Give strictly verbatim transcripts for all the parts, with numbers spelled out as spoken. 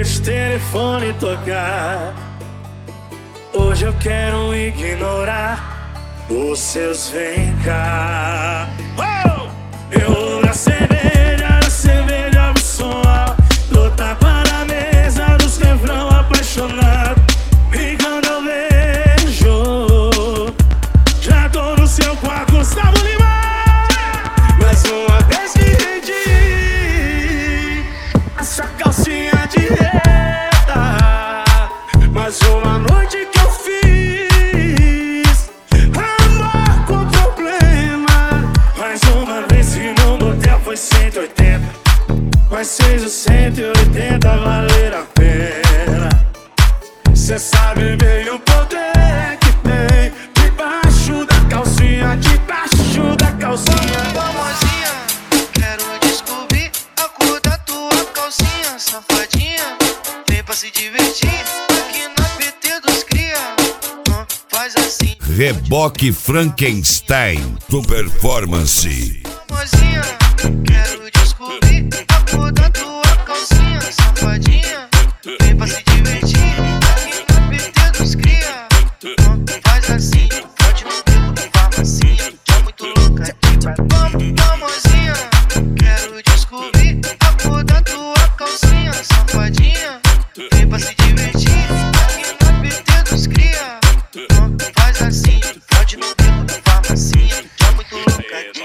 deixo o telefone tocar. Hoje eu quero ignorar os seus vem cá. Oh! Eu na cerveja, na cerveja o som alto, dou tapa na mesa dos refrão apaixonado. E quando eu vejo, já tô no seu quarto, Gustavo Lima. Mais uma vez que rendi essa calcinha de reta. Mais uma noite que eu fiz amor com problema. Mais uma vez que no motel foi cento e oitenta, mas seis ou cento e oitenta valer a pena. Cê sabe bem o poder que tem debaixo da calcinha, debaixo da calcinha. Famosinha, quero descobrir a cor da tua calcinha. Safadinha, vem pra se divertir aqui na P T dos cria. Ah, faz assim. Reboque Frankenstein do Performance. Famosinha, quero descobrir a cor da tua calcinha. Safadinha, vem pra se divertir aqui na P T dos cria. Ah, faz assim, pode no tempo da farmacinha, que é muito louca aqui. Famosinha, quero descobrir a cor da tua calcinha. Safadinha, vem pra se divertir aqui na P T dos cria. Ah, faz assim, pode no tempo da farmacinha, que é muito louca aqui.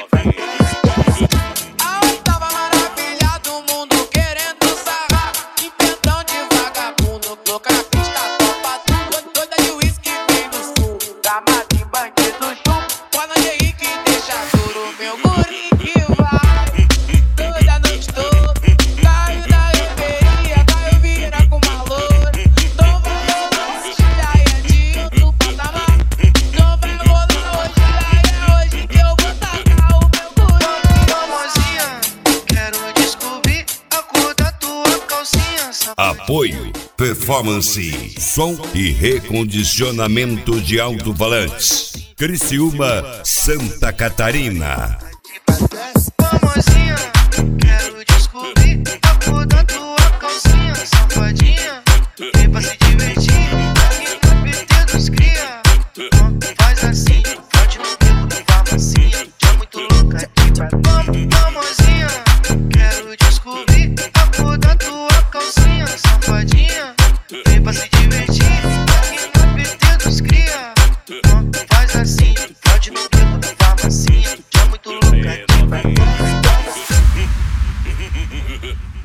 Apoio Performance, som e recondicionamento de alto-falantes. Criciúma, Santa Catarina. Famosinha, quero descobrir a cor da tua calcinha. Safadinha, vem pra se divertir aqui na P T dos cria. Ah, faz assim, pode no tempo da farmacinha, que é muito louca aqui. Famosinha, quero descobrir a cor da tua calcinha. Safadinha, vem pra se divertir aqui na P T dos cria. Ah, faz assim, pode no tempo da farmacinha, que é muito louca aqui.